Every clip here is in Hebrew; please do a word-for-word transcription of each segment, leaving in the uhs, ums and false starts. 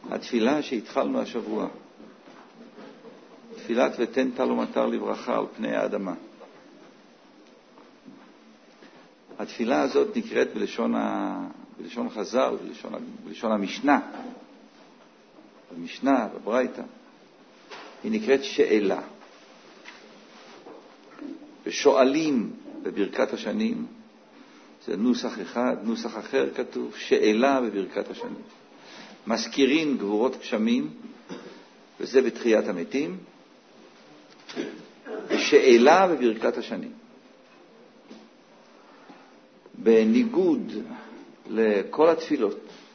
התפילה שהתחלנו השבוע, תפילת ותן טל ומטר לברכה על פני האדמה. התפילה הזאת נקראת בלשון, ה... בלשון חז"ל, בלשון, בלשון המשנה, במשנה, בברייתא, היא נקראת שאלה. ושואלים בברכת השנים, זה נוסח אחד, נוסח אחר כתוב, שאלה בברכת השנים. מזכירים גבורות גשמים, וזה בתחיית המתים, ושאלה בברכת השנים. בניגוד לכל התפילות,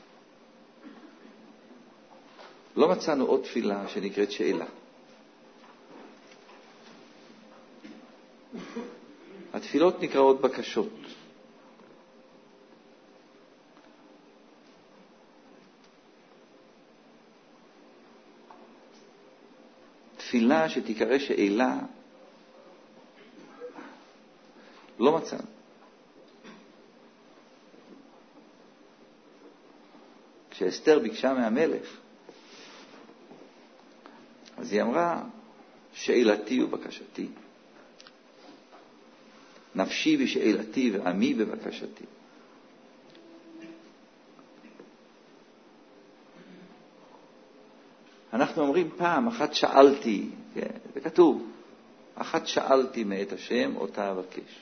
לא מצאנו עוד תפילה שנקראת שאלה. התפילות נקראות בקשות. תפילה שתיקרא שאלה לא מצאנו. כשאסתר ביקשה מהמלך, אז היא אמרה, שאלתי ובקשתי. נפשי בשאלתי ועמי בבקשתי. אנחנו אומרים פעם, אחת שאלתי, כן, זה כתוב, אחת שאלתי מאת השם, אותה אבקש.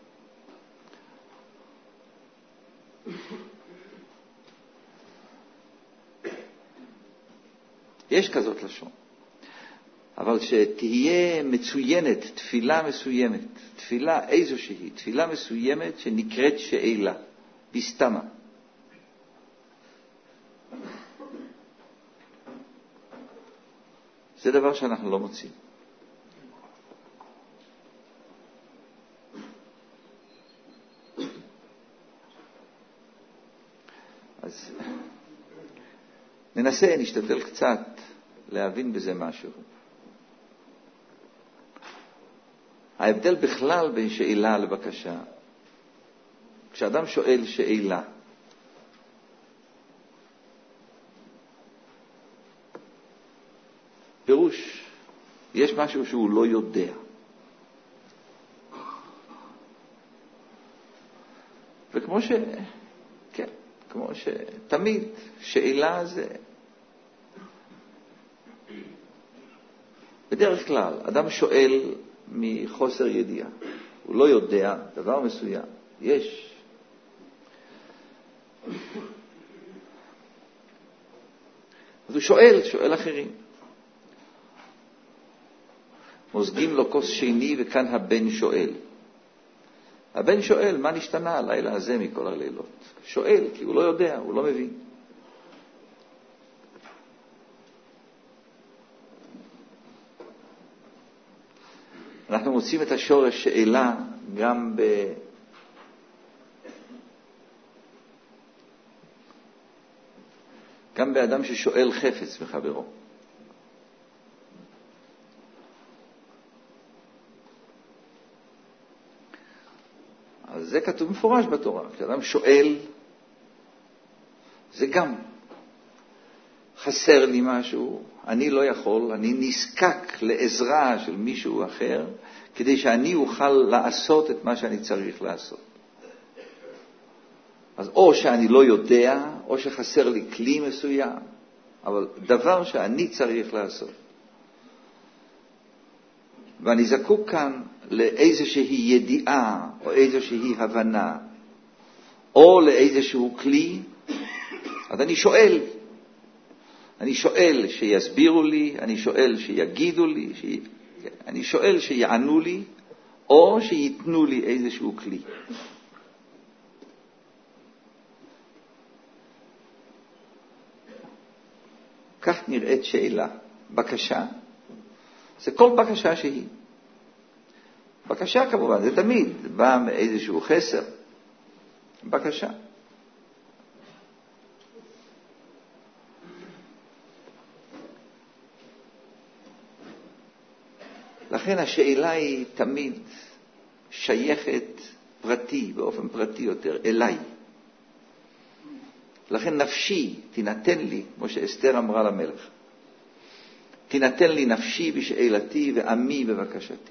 יש כזאת לשון. אבל שתהיה מצוינת, תפילה מסוימת, תפילה איזושהי, תפילה מסוימת שנקראת שאלה, בסתמה. זה דבר שאנחנו לא מוצאים. אז ננסה, נשתדל קצת להבין בזה משהו. ההבדל בכלל בין שאלה לבקשה. כשאדם שואל שאלה, פירוש, יש משהו שהוא לא יודע. וכמו ש... כן, כמו שתמיד שאלה זה... בדרך כלל, אדם שואל מחוסר ידיעה. הוא לא יודע דבר מסוים. יש. אז הוא שואל, שואל אחרים. מוזגים לו כוס שני וכאן הבן שואל. הבן שואל, מה נשתנה הלילה הזה מכל הלילות? שואל, כי הוא לא יודע, הוא לא מבין. אנחנו מוצאים את השורש שאלה גם ב... גם באדם ששואל חפץ מחברו. אז זה כתוב מפורש בתורה. כשאדם שואל, זה גם חסר לי משהו, אני לא יכול, אני נזקק לעזרה של מישהו אחר, כדי שאני אוכל לעשות את מה שאני צריך לעשות. אז או שאני לא יודע, או שחסר לי כלי מסוים, אבל דבר שאני צריך לעשות. ואני זקוק כאן לאיזושהי ידיעה, או איזושהי הבנה, או לאיזשהו כלי, אז אני שואל. אני שואל שיסבירו לי, אני שואל שיגידו לי, ש... אני שואל שיענו לי, או שיתנו לי איזשהו כלי. כך נראית שאלה. בקשה, זה כל בקשה שהיא. בקשה כמובן, זה תמיד בא מאיזשהו חסר. בקשה. לכן השאלה היא תמיד שייכת פרטי, באופן פרטי יותר, אליי. לכן נפשי תינתן לי, כמו שאסתר אמרה למלך, תינתן לי נפשי בשאלתי ועמי בבקשתי.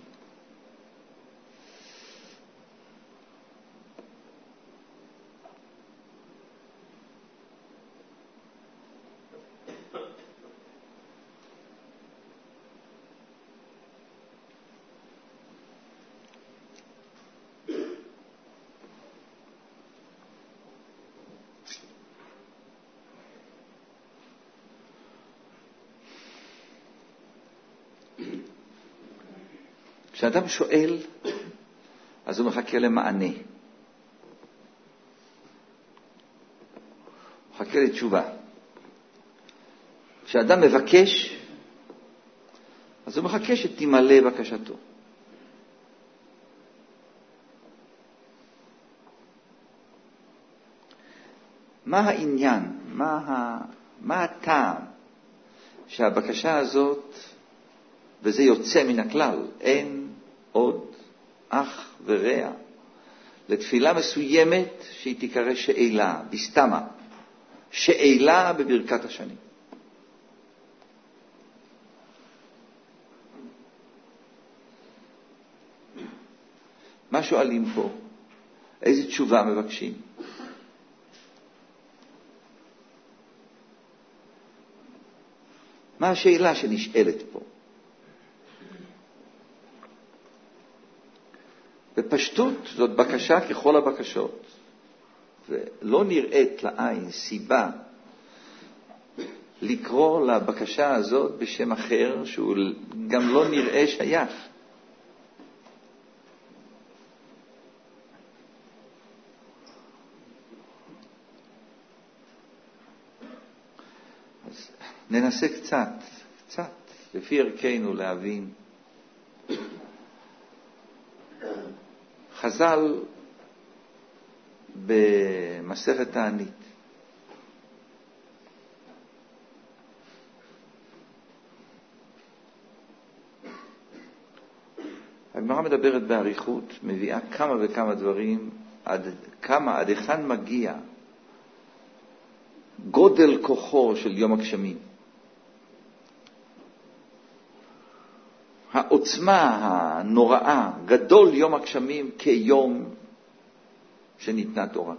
כשאדם שואל, אז הוא מחכה למענה. הוא מחכה לתשובה. כשאדם מבקש, אז הוא מחכה שתמלא בקשתו. מה העניין? מה, ה... מה הטעם שהבקשה הזאת, וזה יוצא מן הכלל, אין עוד אח ורע לתפילה מסוימת שהיא תיקרא שאלה, בסתמה, שאלה בברכת השנים. מה שואלים פה? איזה תשובה מבקשים? מה השאלה שנשאלת פה? בפשטות זאת בקשה ככל הבקשות, ולא נראית לעין סיבה לקרוא לבקשה הזאת בשם אחר שהוא גם לא נראה שייך. אז ננסה קצת, קצת, לפי ערכנו להבין. חז"ל במסכת תענית הגמרא מדברת באריכות, מביאה כמה וכמה דברים, עד כמה, עד היכן מגיע גודל כוחו של יום הגשמים, העוצמה הנוראה, גדול יום הגשמים כיום שניתנה תורה.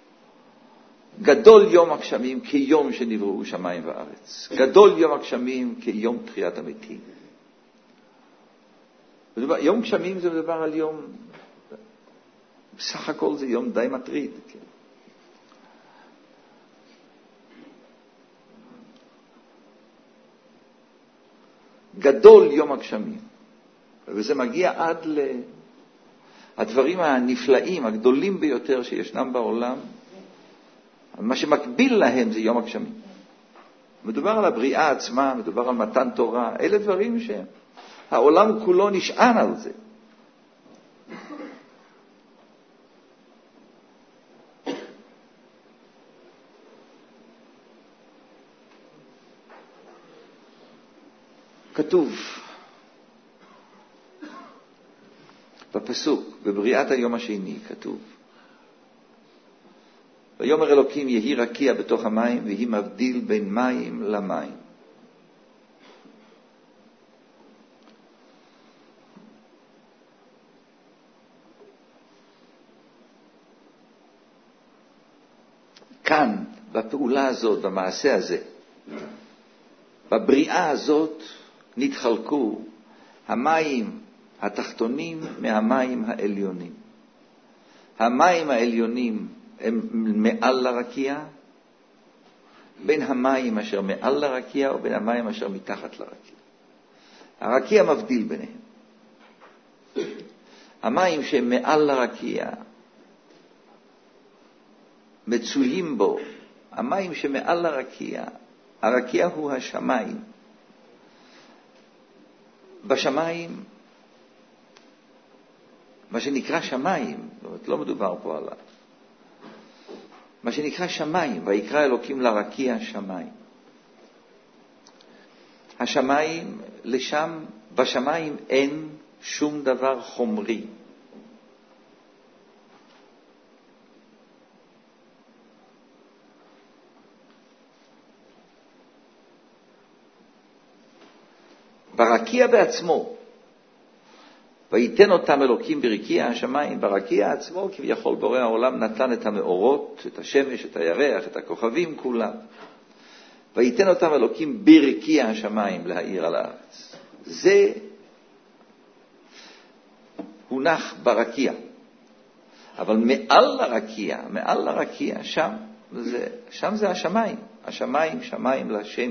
גדול יום הגשמים כיום שנבראו שמיים וארץ. גדול יום הגשמים כיום תחיית המתים. יום גשמים זה מדבר על יום, בסך הכל זה יום די מטריד. כן? גדול יום הגשמים. וזה מגיע עד לדברים הנפלאים, הגדולים ביותר שישנם בעולם. מה שמקביל להם זה יום הגשמים. מדובר על הבריאה עצמה, מדובר על מתן תורה. אלה דברים שהעולם כולו נשען על זה. כתוב בפסוק, בבריאת היום השני, כתוב ויאמר אלוקים יהי רקיע בתוך המים ויהי מבדיל בין מים למים. כאן, בפעולה הזאת, במעשה הזה, בבריאה הזאת, נתחלקו המים התחתונים מהמים העליונים. המים העליונים הם מעל לרקיע, בין המים אשר מעל לרקיע ובין המים אשר מתחת לרקיע. הרקיע מבדיל ביניהם. המים שהם מעל לרקיע מצויים בו, המים שמעל לרקיע, הרקיע הוא השמיים. בשמיים, מה שנקרא שמיים, זאת אומרת, לא מדובר פה עליו. מה שנקרא שמיים, ויקרא אלוקים לרקיע שמיים. השמיים, לשם, בשמיים אין שום דבר חומרי. ברקיע בעצמו, ויתן אותם אלוקים ברקיע השמיים, ברקיע עצמו כביכול בורא העולם נתן את המאורות, את השמש, את הירח, את הכוכבים כולם. ויתן אותם אלוקים ברקיע השמיים להאיר על הארץ. זה הונח ברקיע. אבל מעל לרקיע, מעל לרקיע, שם זה, שם זה השמיים. השמיים, שמיים לשם.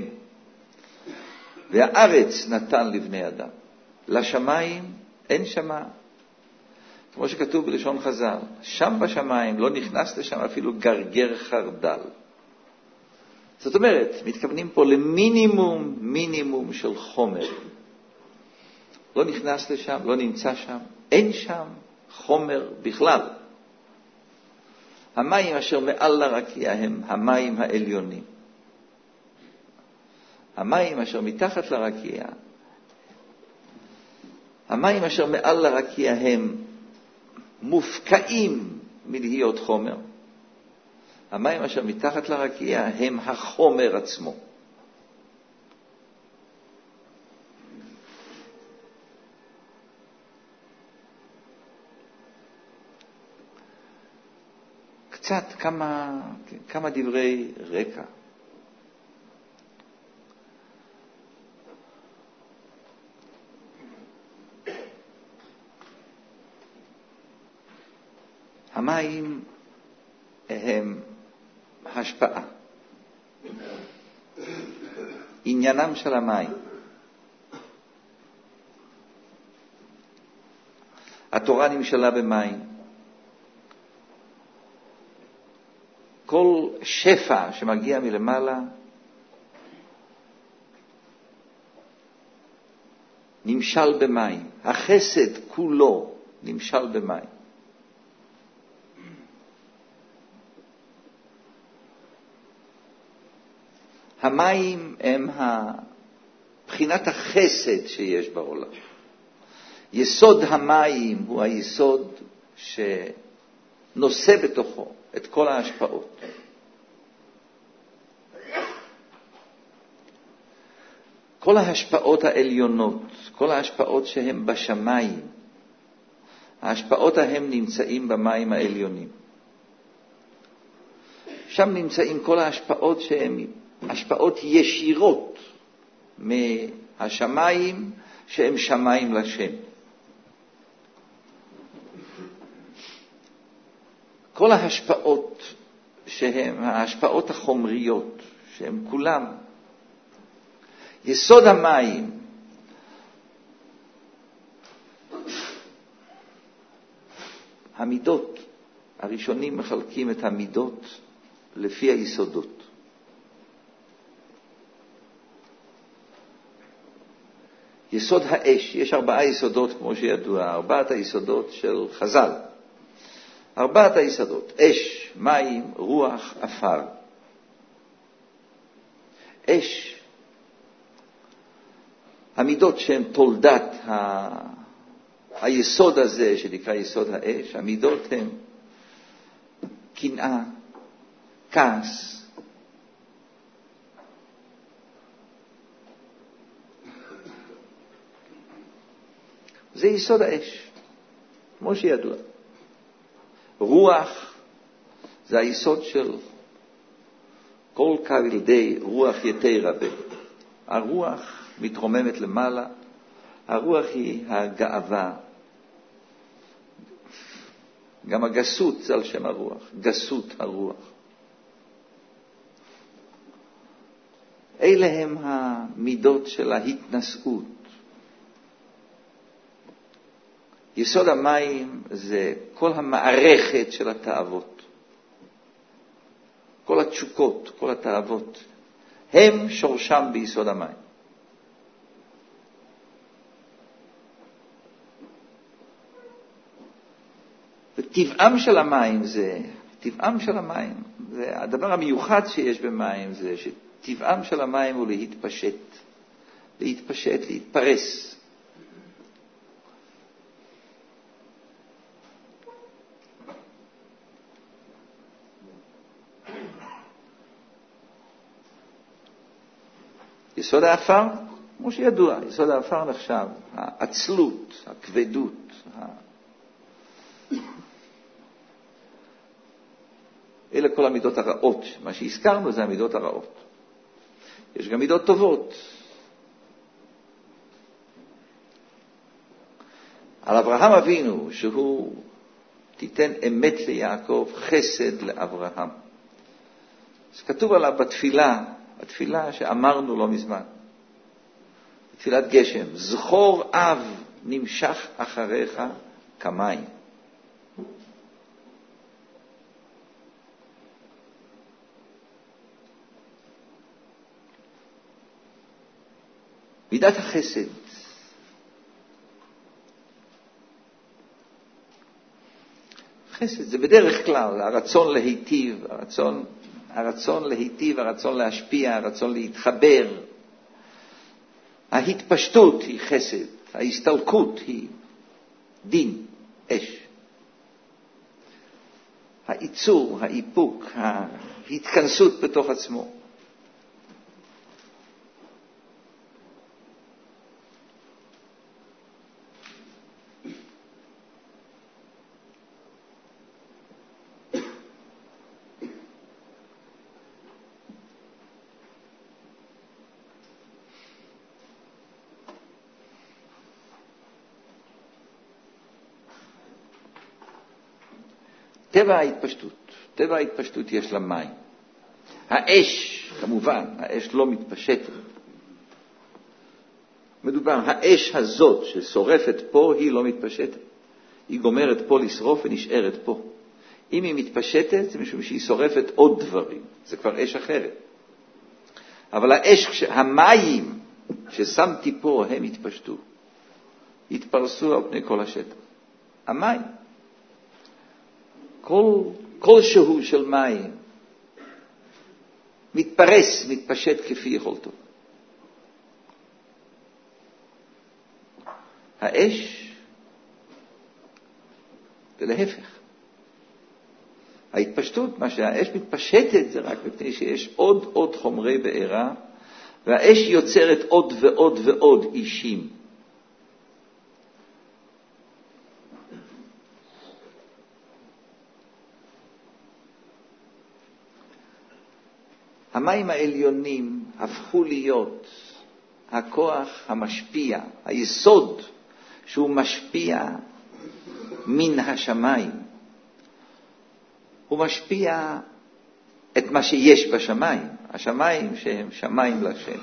והארץ נתן לבני אדם. לשמיים אין שמה. כמו שכתוב בלשון חז"ל, שם בשמיים לא נכנס לשם אפילו גרגר חרדל. זאת אומרת, מתכוונים פה למינימום, מינימום של חומר. לא נכנס לשם, לא נמצא שם, אין שם חומר בכלל. המים אשר מעל לרקיע הם המים העליונים. המים אשר מתחת לרקיע, המים אשר מעל לרקיע הם מופקעים מלהיות חומר. המים אשר מתחת לרקיע הם החומר עצמו. קצת כמה, כמה דברי רקע. המים הם השפעה. עניינם של המים. התורה נמשלה במים. כל שפע שמגיע מלמעלה נמשל במים. החסד כולו נמשל במים. המים הם בחינת החסד שיש בעולם. יסוד המים הוא היסוד שנושא בתוכו את כל ההשפעות. כל ההשפעות העליונות, כל ההשפעות שהן בשמיים, ההשפעות ההם נמצאים במים העליונים. שם נמצאים כל ההשפעות שהן השפעות ישירות מהשמיים שהם שמיים לשם. כל ההשפעות שהן ההשפעות החומריות, שהן כולם יסוד המים, המידות, הראשונים מחלקים את המידות לפי היסודות. יסוד האש, יש ארבעה יסודות כמו שידוע, ארבעת היסודות של חז"ל. ארבעת היסודות, אש, מים, רוח, אפר. אש, המידות שהן תולדת ה... היסוד הזה שנקרא יסוד האש, המידות הן קנאה, כעס, זה יסוד האש, כמו שידוע. רוח זה היסוד של כל כבדי רוח יתי רבה. הרוח מתרוממת למעלה, הרוח היא הגאווה. גם הגסות זה על שם הרוח, גסות הרוח. אלה הם המידות של ההתנשאות. יסוד המים זה כל המערכת של התאוות. כל התשוקות, כל התאוות, הם שורשם ביסוד המים. וטבעם של המים זה, טבעם של המים, זה הדבר המיוחד שיש במים, זה שטבעם של המים הוא להתפשט, להתפשט, להתפרס. יסוד האפר כמו שידוע, יסוד האפר נחשב, העצלות, הכבדות, ה... אלה כל המידות הרעות. מה שהזכרנו זה המידות הרעות. יש גם מידות טובות. על אברהם אבינו, שהוא תיתן אמת ליעקב, חסד לאברהם. אז כתוב עליו בתפילה, בתפילה שאמרנו לא מזמן, בתפילת גשם, זכור אב נמשך אחריך כמים. מידת החסד. חסד זה בדרך כלל הרצון להיטיב, הרצון, הרצון להיטיב, הרצון להשפיע, הרצון להתחבר. ההתפשטות היא חסד, ההסתלקות היא דין, אש. הייצור, האיפוק, ההתכנסות בתוך עצמו. טבע ההתפשטות, טבע ההתפשטות יש לה מים. האש, כמובן, האש לא מתפשטת. מדובר, האש הזאת ששורפת פה היא לא מתפשטת. היא גומרת פה לשרוף ונשארת פה. אם היא מתפשטת זה משום שהיא שורפת עוד דברים. זה כבר אש אחרת. אבל האש, המים ששמתי פה הם התפשטו. התפרסו על פני כל השטח. המים. כל, כל שהוא של מים מתפרס, מתפשט כפי יכולתו. האש זה להפך. ההתפשטות, מה שהאש מתפשטת זה רק מפני שיש עוד עוד חומרי בעירה, והאש יוצרת עוד ועוד ועוד אישים. המים העליונים הפכו להיות הכוח המשפיע, היסוד שהוא משפיע מן השמיים. הוא משפיע את מה שיש בשמיים, השמיים שהם שמיים לשם.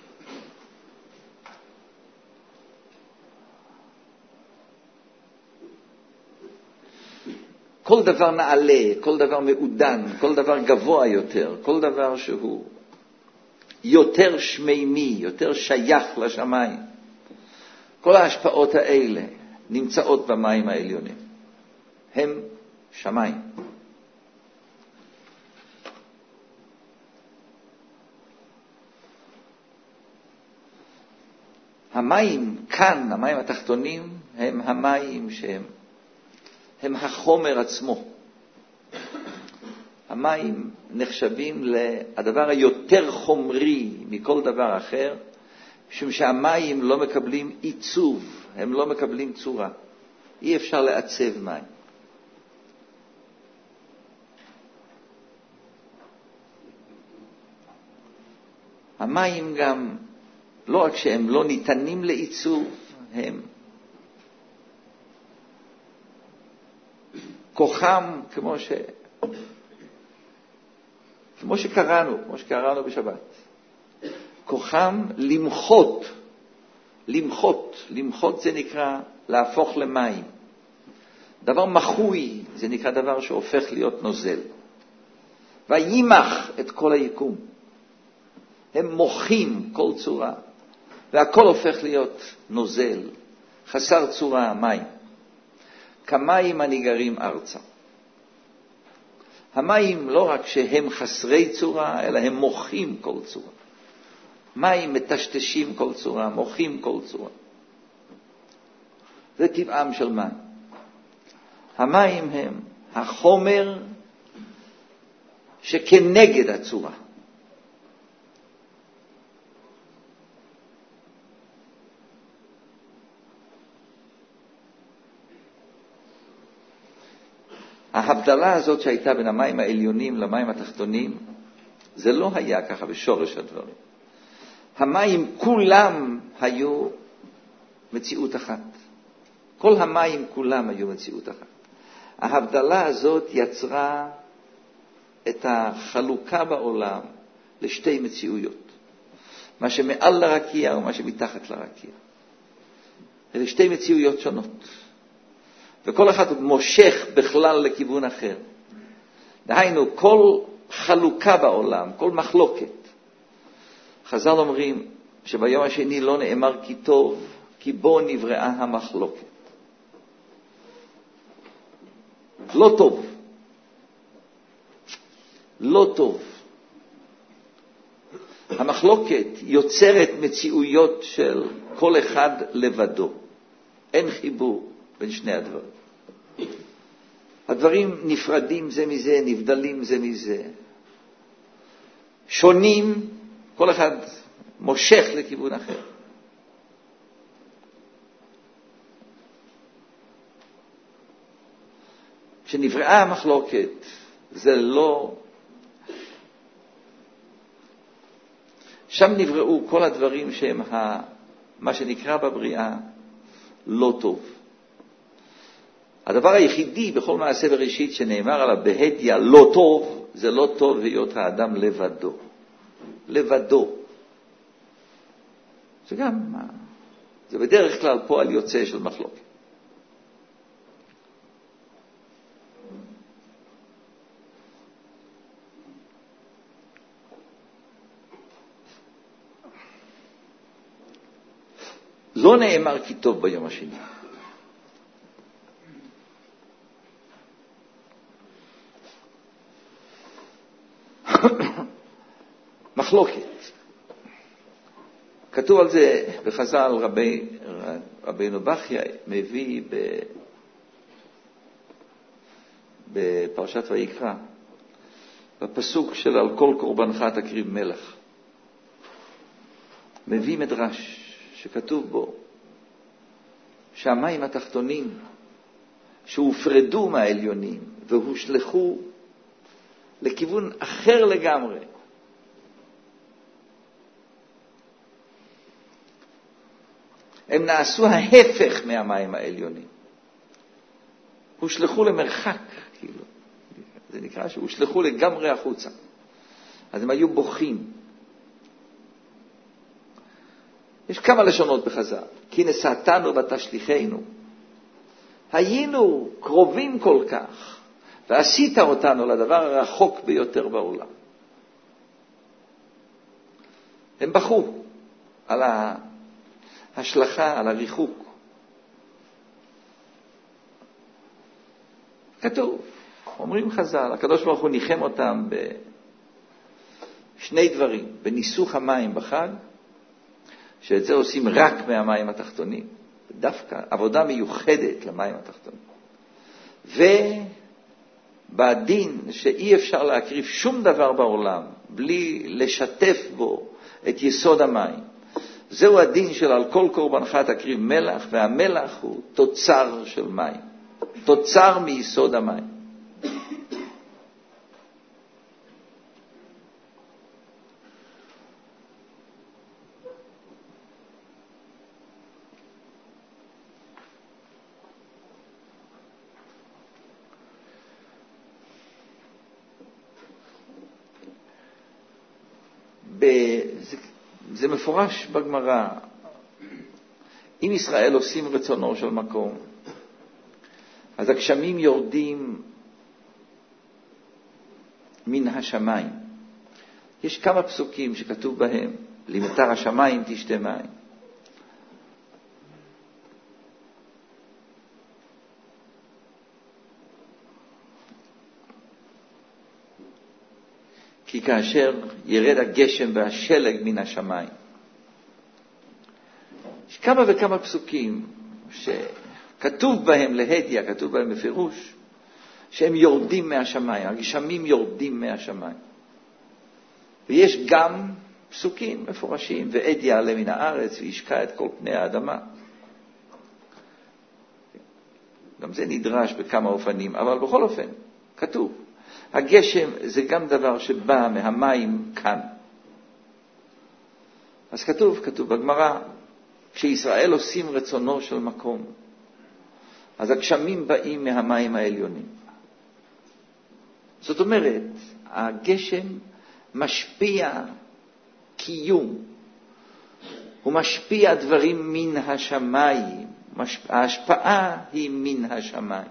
כל דבר נעלה, כל דבר מעודן, כל דבר גבוה יותר, כל דבר שהוא יותר שמימי, יותר שייך לשמיים. כל ההשפעות האלה נמצאות במים העליונים. הם שמיים. המים כאן, המים התחתונים, הם המים שהם הם החומר עצמו. המים נחשבים לדבר היותר חומרי מכל דבר אחר, משום שהמים לא מקבלים עיצוב, הם לא מקבלים צורה. אי אפשר לעצב מים. המים גם, לא רק שהם לא ניתנים לעיצוב, הם כוחם, כמו ש... כמו שקראנו, כמו שקראנו בשבת. כוחם למחות, למחות, למחות זה נקרא להפוך למים. דבר מחוי זה נקרא דבר שהופך להיות נוזל. וימח את כל היקום. הם מוחים כל צורה, והכל הופך להיות נוזל, חסר צורה, מים. כמים הניגרים ארצה. המים לא רק שהם חסרי צורה, אלא הם מוחים כל צורה. מים מטשטשים כל צורה, מוחים כל צורה. זה טבעם של מים. המים הם החומר שכנגד הצורה. ההבדלה הזאת שהייתה בין המים העליונים למים התחתונים, זה לא היה ככה בשורש הדברים. המים כולם היו מציאות אחת. כל המים כולם היו מציאות אחת. ההבדלה הזאת יצרה את החלוקה בעולם לשתי מציאויות. מה שמעל לרקיע ומה שמתחת לרקיע. אלה שתי מציאויות שונות. וכל אחד מושך בכלל לכיוון אחר. דהיינו, כל חלוקה בעולם, כל מחלוקת. חז"ל אומרים שביום השני לא נאמר כי טוב, כי בו נבראה המחלוקת. לא טוב. לא טוב. המחלוקת יוצרת מציאויות של כל אחד לבדו. אין חיבור בין שני הדברים. הדברים נפרדים זה מזה, נבדלים זה מזה. שונים, כל אחד מושך לכיוון אחר. כשנבראה המחלוקת, זה לא... שם נבראו כל הדברים שהם ה... מה שנקרא בבריאה לא טוב. הדבר היחידי בכל מעשה בראשית שנאמר עליו בהדיה לא טוב, זה לא טוב להיות האדם לבדו. לבדו. זה גם, זה בדרך כלל פועל יוצא של מחלוקת. לא נאמר כי טוב ביום השני. מחלוקת. כתוב על זה בחז"ל, רבי, רבינו בכיה מביא ב, בפרשת ויקרא, בפסוק של על כל קורבנך תקריב מלח. מביא מדרש שכתוב בו שהמים התחתונים שהופרדו מהעליונים והושלחו לכיוון אחר לגמרי, הם נעשו ההפך מהמים העליונים. הושלחו למרחק, כאילו. זה נקרא שהושלחו לגמרי החוצה. אז הם היו בוכים. יש כמה לשונות בחז"ל. כי נשאתנו ותשליחנו. היינו קרובים כל כך, ועשית אותנו לדבר הרחוק ביותר בעולם. הם בכו על ההשלכה, על הריחוק. כתוב, אומרים חז"ל, הקדוש ברוך הוא ניחם אותם בשני דברים, בניסוך המים בחג, שאת זה עושים רק מהמים התחתונים, דווקא עבודה מיוחדת למים התחתונים, ובדין שאי אפשר להקריב שום דבר בעולם בלי לשתף בו את יסוד המים. זהו הדין של על כל קורבנך תקריב מלח, והמלח הוא תוצר של מים, תוצר מיסוד המים. זה, זה מפורש בגמרא. אם ישראל עושים רצונו של מקום, אז הגשמים יורדים מן השמיים. יש כמה פסוקים שכתוב בהם, למטר השמיים תשתה מים. כי כאשר ירד הגשם והשלג מן השמיים. יש כמה וכמה פסוקים שכתוב בהם להדיה, כתוב בהם בפירוש, שהם יורדים מהשמיים, הגשמים יורדים מהשמיים. ויש גם פסוקים מפורשים, ועד יעלה מן הארץ וישקע את כל פני האדמה. גם זה נדרש בכמה אופנים, אבל בכל אופן, כתוב. הגשם זה גם דבר שבא מהמים כאן. אז כתוב, כתוב בגמרא, כשישראל עושים רצונו של מקום, אז הגשמים באים מהמים העליונים. זאת אומרת, הגשם משפיע קיום, הוא משפיע דברים מן השמיים, ההשפעה היא מן השמיים.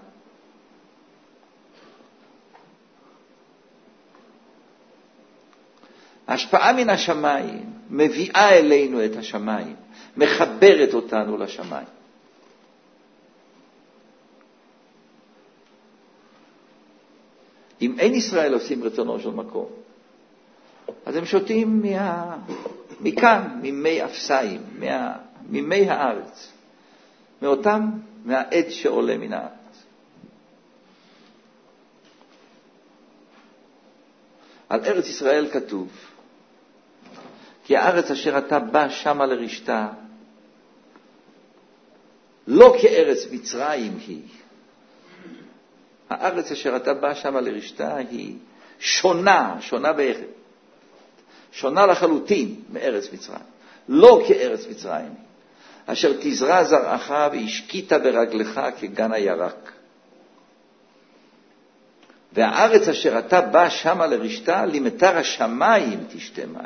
ההשפעה מן השמיים מביאה אלינו את השמיים, מחברת אותנו לשמיים. אם אין ישראל עושים רצונו של מקום, אז הם שותים מה... מכאן, ממי אפסיים, מה... ממי הארץ, מאותם, מהעד שעולה מן הארץ. על ארץ ישראל כתוב, כי הארץ אשר אתה בא שמה לרשתה, לא כארץ מצרים היא. הארץ אשר אתה בא שמה לרשתה היא שונה, שונה בערך, שונה לחלוטין מארץ מצרים. לא כארץ מצרים, אשר תזרע זרעך והשקית ברגלך כגן הירק. והארץ אשר אתה בא שמה לרשתה, למטר השמיים תשתה מים.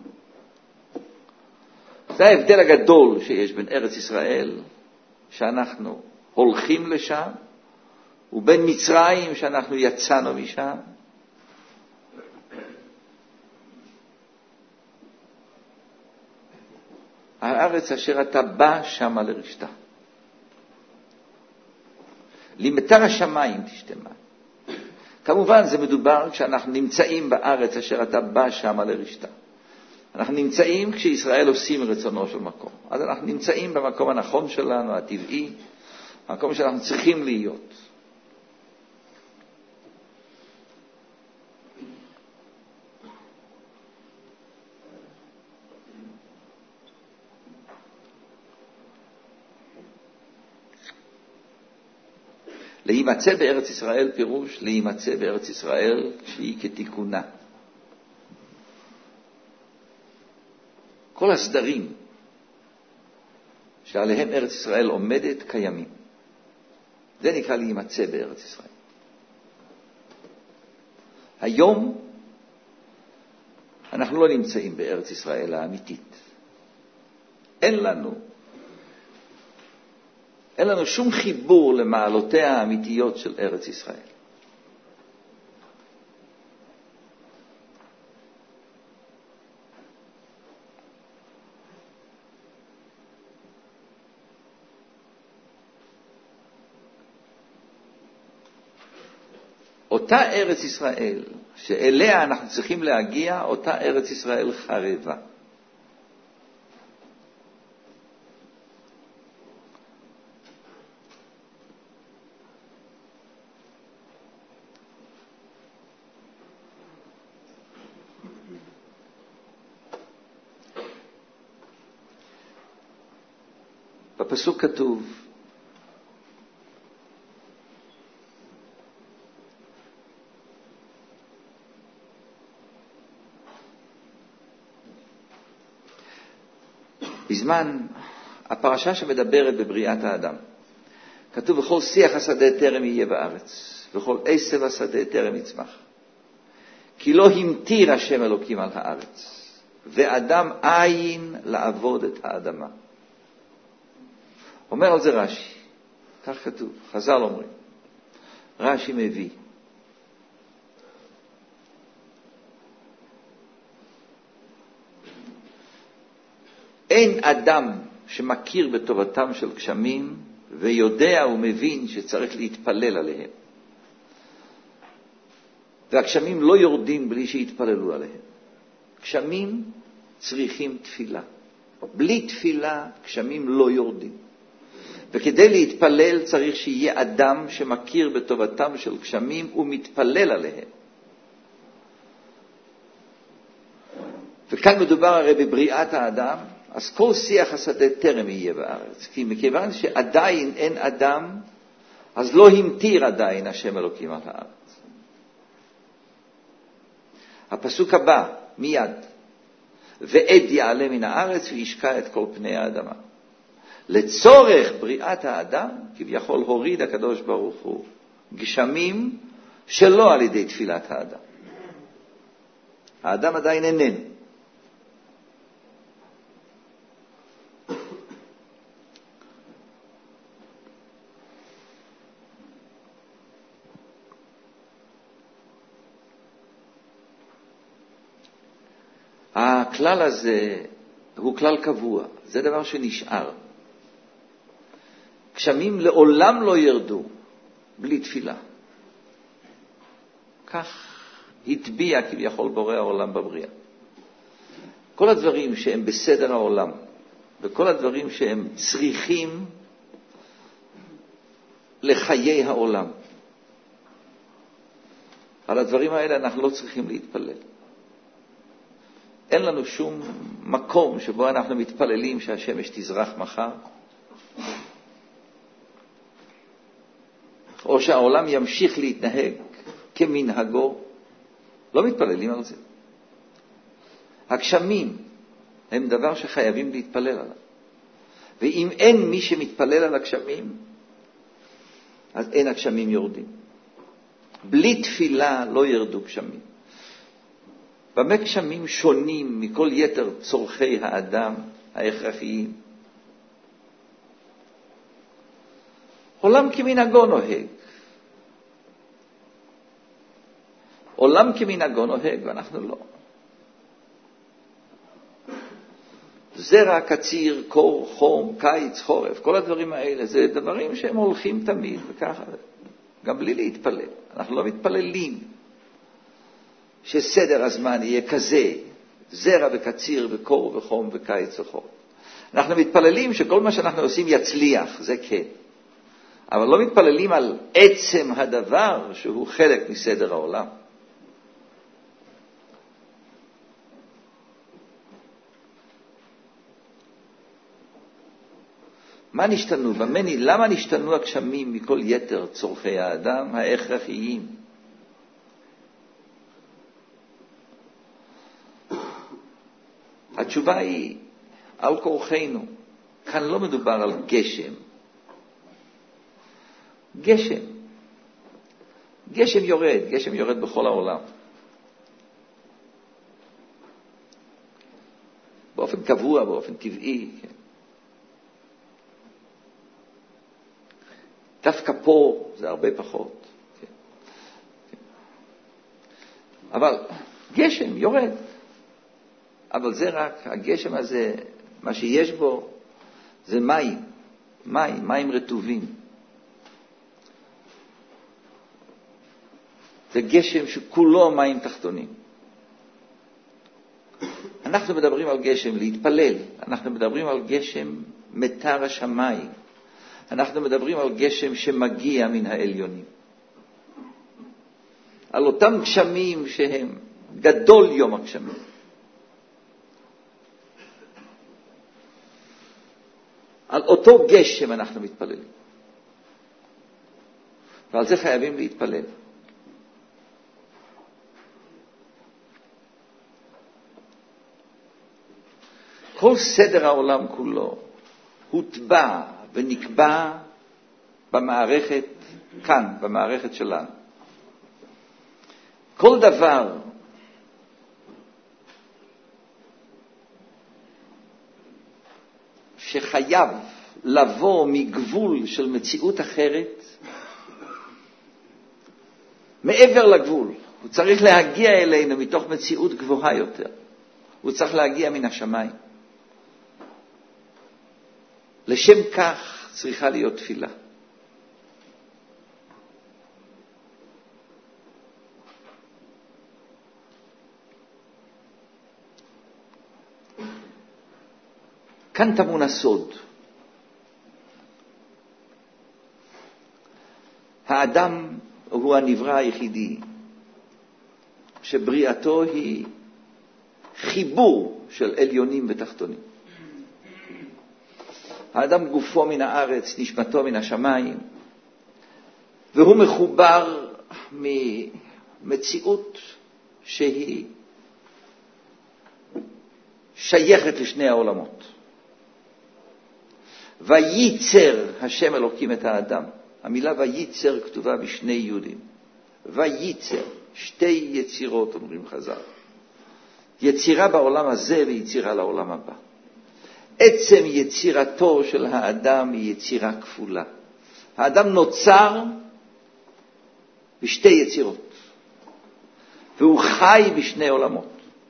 זה ההבדל הגדול שיש בין ארץ ישראל, שאנחנו הולכים לשם, ובין מצרים שאנחנו יצאנו משם. הארץ אשר אתה בא שמה לרשתה. למטר השמיים תשתה מים. כמובן זה מדובר כשאנחנו נמצאים בארץ אשר אתה בא שמה לרשתה. אנחנו נמצאים כשישראל עושים רצונו של מקום. אז אנחנו נמצאים במקום הנכון שלנו, הטבעי, המקום שאנחנו צריכים להיות. להימצא בארץ ישראל פירוש להימצא בארץ ישראל שהיא כתיקונה. כל הסדרים שעליהם ארץ ישראל עומדת קיימים. זה נקרא להימצא בארץ ישראל. היום אנחנו לא נמצאים בארץ ישראל האמיתית. אין לנו אין לנו שום חיבור למעלותיה האמיתיות של ארץ ישראל. אותה ארץ ישראל שאליה אנחנו צריכים להגיע, אותה ארץ ישראל חרבה. בפסוק כתוב, בזמן הפרשה שמדברת בבריאת האדם, כתוב וכל שיח השדה טרם יהיה בארץ, וכל עשב השדה טרם יצמח. כי לא המטיר השם אלוקים על הארץ, ואדם אין לעבוד את האדמה. אומר על זה רש"י, כך כתוב, חז"ל אומרים, רש"י מביא, אין אדם שמכיר בטובתם של גשמים ויודע ומבין שצריך להתפלל עליהם. והגשמים לא יורדים בלי שיתפללו עליהם. גשמים צריכים תפילה. בלי תפילה גשמים לא יורדים. וכדי להתפלל צריך שיהיה אדם שמכיר בטובתם של גשמים ומתפלל עליהם. וכאן מדובר הרי בבריאת האדם, אז כל שיח השדה טרם יהיה בארץ. כי מכיוון שעדיין אין אדם, אז לא המטיר עדיין השם אלוקים על הארץ. הפסוק הבא, מיד. ועד יעלה מן הארץ וישקע את כל פני האדמה. לצורך בריאת האדם, כביכול הוריד הקדוש ברוך הוא גשמים שלא על ידי תפילת האדם. האדם עדיין איננו. הכלל הזה הוא כלל קבוע, זה דבר שנשאר. גשמים לעולם לא ירדו בלי תפילה. כך הטביע כביכול בורא העולם בבריאה. כל הדברים שהם בסדר העולם, וכל הדברים שהם צריכים לחיי העולם, על הדברים האלה אנחנו לא צריכים להתפלל. אין לנו שום מקום שבו אנחנו מתפללים שהשמש תזרח מחר, או שהעולם ימשיך להתנהג כמנהגו. לא מתפללים על זה. הגשמים הם דבר שחייבים להתפלל עליו. ואם אין מי שמתפלל על הגשמים, אז אין הגשמים יורדים. בלי תפילה לא ירדו גשמים. במה גשמים שונים מכל יתר צורכי האדם ההכרחיים? עולם כמנהגו נוהג. עולם כמנהגו נוהג ואנחנו לא. זרע, קציר, קור, חום, קיץ, חורף, כל הדברים האלה, זה דברים שהם הולכים תמיד וככה, גם בלי להתפלל. אנחנו לא מתפללים שסדר הזמן יהיה כזה, זרע וקציר וקור וחום וקיץ וחורף. אנחנו מתפללים שכל מה שאנחנו עושים יצליח, זה כן. אבל לא מתפללים על עצם הדבר שהוא חלק מסדר העולם. מה נשתנו? במני, למה נשתנו הגשמים מכל יתר צורכי האדם ההכרחיים? התשובה היא על כורחנו. כאן לא מדובר על גשם. גשם. גשם יורד, גשם יורד בכל העולם. באופן קבוע, באופן טבעי. כן. דווקא פה זה הרבה פחות. כן. כן. אבל גשם יורד. אבל זה רק, הגשם הזה, מה שיש בו, זה מים. מים, מים רטובים. זה גשם שכולו מים תחתונים. אנחנו מדברים על גשם להתפלל. אנחנו מדברים על גשם מטר השמיים. אנחנו מדברים על גשם שמגיע מן העליונים. על אותם גשמים שהם גדול יום הגשמים. על אותו גשם אנחנו מתפללים. ועל זה חייבים להתפלל. כל סדר העולם כולו הוטבע ונקבע במערכת כאן, במערכת שלנו. כל דבר שחייב לבוא מגבול של מציאות אחרת, מעבר לגבול, הוא צריך להגיע אלינו מתוך מציאות גבוהה יותר. הוא צריך להגיע מן השמיים. לשם כך צריכה להיות תפילה. כאן טמון הסוד. האדם הוא הנברא היחידי שבריאתו היא חיבור של עליונים ותחתונים. האדם גופו מן הארץ, נשמתו מן השמיים, והוא מחובר ממציאות שהיא שייכת לשני העולמות. וייצר השם אלוקים את האדם. המילה וייצר כתובה בשני יהודים. וייצר, שתי יצירות אומרים חז"ל. יצירה בעולם הזה ויצירה לעולם הבא. עצם יצירתו של האדם היא יצירה כפולה. האדם נוצר בשתי יצירות. והוא חי בשני עולמות.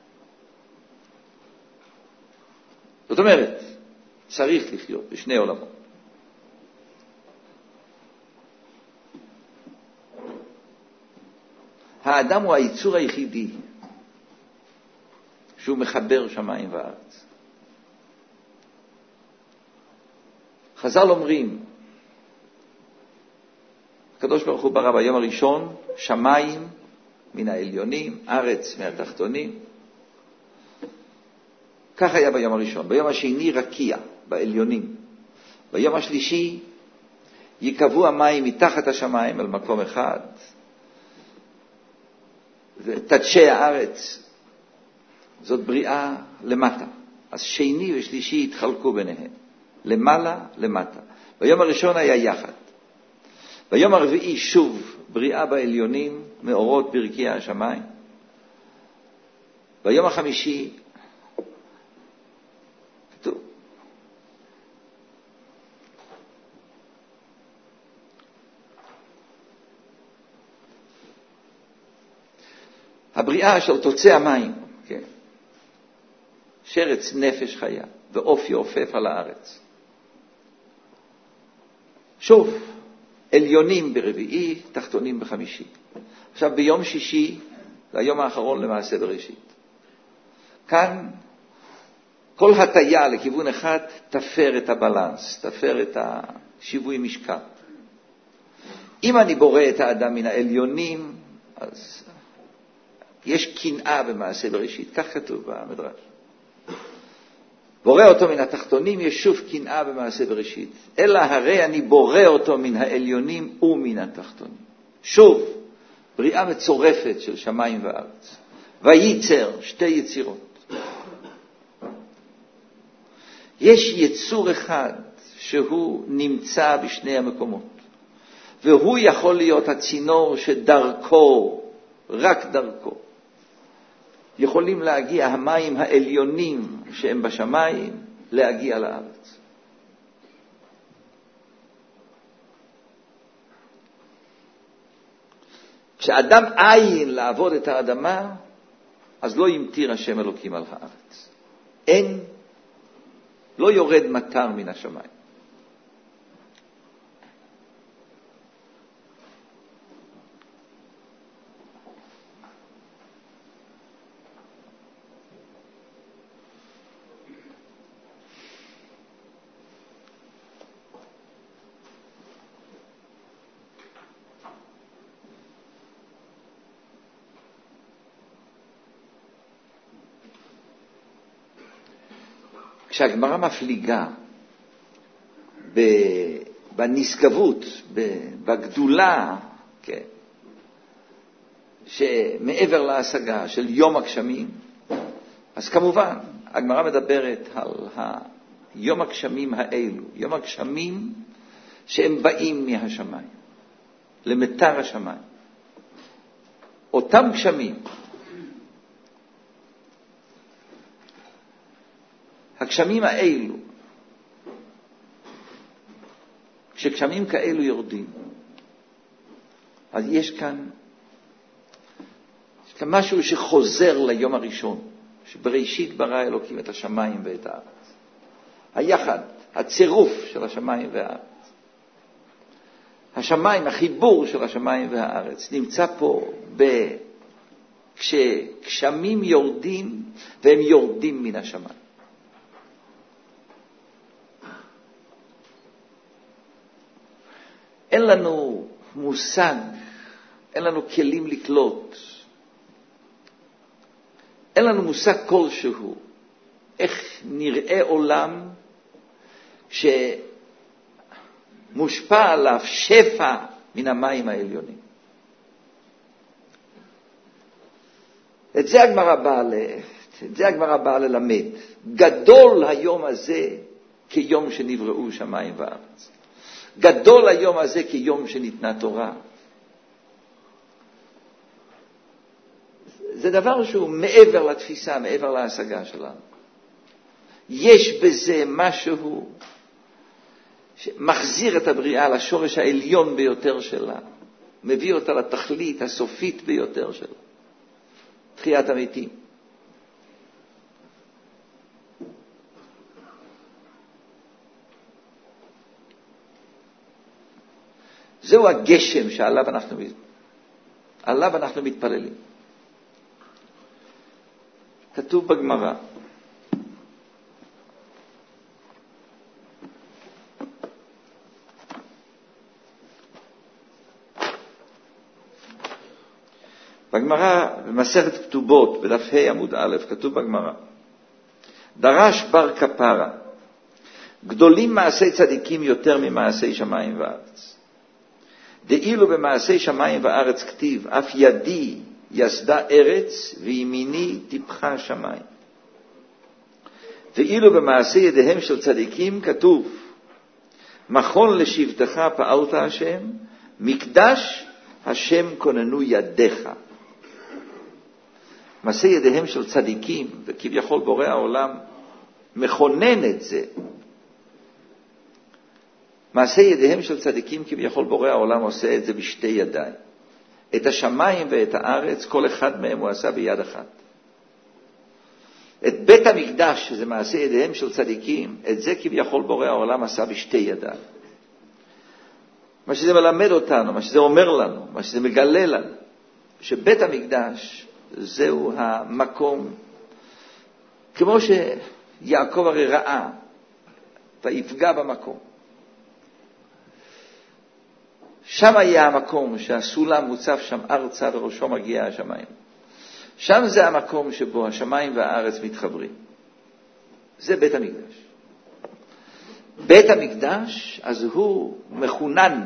זאת אומרת, צריך לחיות בשני עולמות. האדם הוא היצור היחידי שהוא מחבר שמיים וארץ. חז"ל אומרים, הקדוש ברוך הוא ברא ביום הראשון שמיים מן העליונים, ארץ מהתחתונים. כך היה ביום הראשון. ביום השני רקיע, בעליונים. ביום השלישי יקבעו המים מתחת השמיים על מקום אחד. ותדשי הארץ. זאת בריאה למטה. אז שני ושלישי התחלקו ביניהם. למעלה, למטה. ביום הראשון היה יחד. ביום הרביעי שוב בריאה בעליונים, מאורות ברקיע השמיים. ביום החמישי כתוב הבריאה של תוצא המים, כן. שרץ נפש חיה ואוף יעופף על הארץ. שוב עליונים ברביעי, תחתונים בחמישי. עכשיו ביום שישי, זה היום האחרון למעשה בראשית. כאן כל הטיה לכיוון אחד תפר את הבלנס, תפר את השיווי משקל. אם אני בורא את האדם מן העליונים, אז יש קנאה במעשה בראשית, כך כתוב במדרש. בורא אותו מן התחתונים, יש שוב קנאה במעשה בראשית. אלא הרי אני בורא אותו מן העליונים ומן התחתונים. שוב, בריאה מצורפת של שמיים וארץ. וייצר, שתי יצירות. יש יצור אחד שהוא נמצא בשני המקומות. והוא יכול להיות הצינור שדרכו, רק דרכו, יכולים להגיע המים העליונים שהם בשמיים, להגיע לארץ. כשאדם עין לעבוד את האדמה, אז לא ימטיר השם אלוקים על הארץ. אין, לא יורד מטר מן השמיים. כשהגמרא מפליגה בנשגבות, בגדולה, כן, שמעבר להשגה של יום הגשמים, אז כמובן הגמרא מדברת על יום הגשמים האלו, יום הגשמים שהם באים מהשמיים, למטר השמיים. אותם גשמים, הגשמים האלו, כשגשמים כאלו יורדים, אז יש כאן, יש כאן משהו שחוזר ליום הראשון, שבראשית ברא אלוקים את השמיים ואת הארץ. היחד, הצירוף של השמיים והארץ. השמיים, החיבור של השמיים והארץ, נמצא פה ב... כשגשמים יורדים, והם יורדים מן השמיים. אין לנו מושג, אין לנו כלים לקלוט, אין לנו מושג כלשהו, איך נראה עולם שמושפע עליו שפע מן המים העליונים. את זה הגמרא באה את זה הגמרא באה ללמד. גדול היום הזה כיום שנבראו שמיים וארץ. גדול היום הזה כיום שניתנה תורה. זה דבר שהוא מעבר לתפיסה, מעבר להשגה שלנו. יש בזה משהו שמחזיר את הבריאה לשורש העליון ביותר שלה, מביא אותה לתכלית הסופית ביותר שלה, תחיית המתים. זהו הגשם שעליו אנחנו, עליו אנחנו מתפללים. כתוב בגמרא, בגמרא, במסכת כתובות, בדף ה' עמוד א', כתוב בגמרא, דרש בר כפרה, גדולים מעשי צדיקים יותר ממעשי שמיים וארץ. דאילו במעשי שמיים וארץ כתיב, אף ידי יסדה ארץ וימיני טיפחה שמיים. ואילו במעשי ידיהם של צדיקים כתוב, מכון לשבטך פעלת השם, מקדש השם כוננו ידיך. מעשי ידיהם של צדיקים, וכביכול בורא העולם מכונן את זה. מעשי ידיהם של צדיקים כביכול בורא העולם עושה את זה בשתי ידיים. את השמיים ואת הארץ, כל אחד מהם הוא עשה ביד אחת. את בית המקדש, שזה מעשי ידיהם של צדיקים, את זה כביכול בורא העולם עשה בשתי ידיים. מה שזה מלמד אותנו, מה שזה אומר לנו, מה שזה מגלה לנו, שבית המקדש זהו המקום, כמו שיעקב הרי ראה, ויפגע במקום. שם היה המקום שהסולם מוצב שם ארצה וראשו מגיע השמיים. שם זה המקום שבו השמיים והארץ מתחברים. זה בית המקדש. בית המקדש, אז הוא מכונן.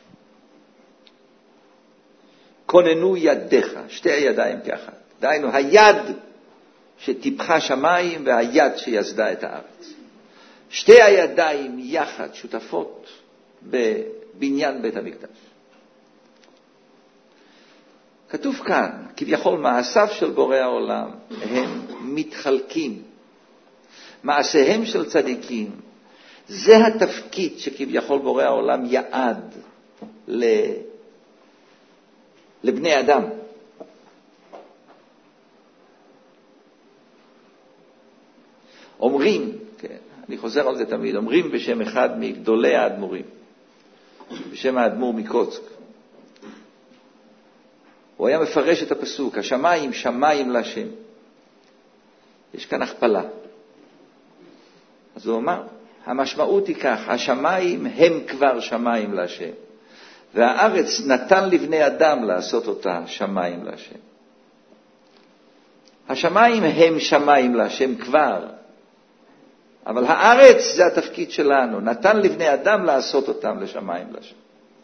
כוננו ידיך, שתי הידיים כאחד. דהיינו, היד שטיפחה שמיים והיד שיסדה את הארץ. שתי הידיים יחד שותפות בבניין בית המקדש. כתוב כאן, כביכול מעשיו של בורא העולם, הם מתחלקים. מעשיהם של צדיקים, זה התפקיד שכביכול בורא העולם יעד לבני אדם. אומרים, כן, אני חוזר על זה תמיד, אומרים בשם אחד מגדולי האדמו"רים, בשם האדמו"ר מקוצק. הוא היה מפרש את הפסוק, השמיים שמיים להשם. יש כאן הכפלה. אז הוא אומר, המשמעות היא כך, השמיים הם כבר שמיים להשם, והארץ נתן לבני אדם לעשות אותה שמיים להשם. השמיים הם שמיים להשם כבר, אבל הארץ זה התפקיד שלנו, נתן לבני אדם לעשות אותם לשמיים להשם.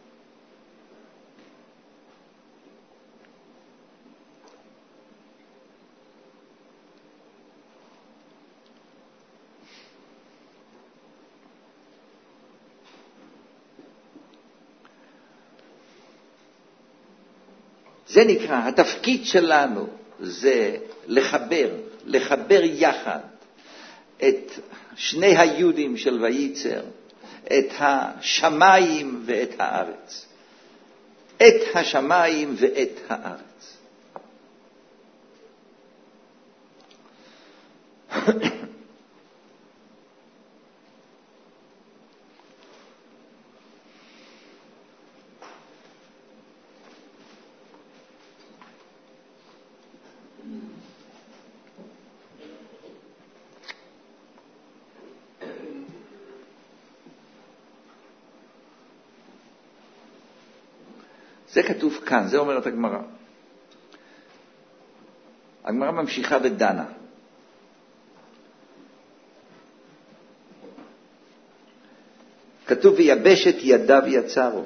זה נקרא, התפקיד שלנו זה לחבר, לחבר יחד את שני היהודים של וייצר, את השמיים ואת הארץ. את השמיים ואת הארץ. זה כתוב כאן, זה אומרת הגמרא. הגמרא ממשיכה ודנה. כתוב ויבשת ידיו יצרו.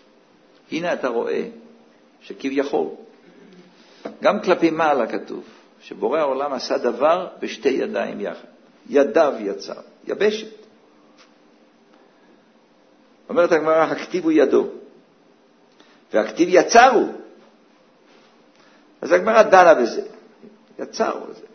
הנה אתה רואה שכביכול, גם כלפי מעלה כתוב, שבורא העולם עשה דבר בשתי ידיים יחד. ידיו יצר, יבשת. אומרת הגמרא, הכתיב הוא ידו, והכתיב יצר הוא. אז הגמרא דנה בזה, יצר הוא זה.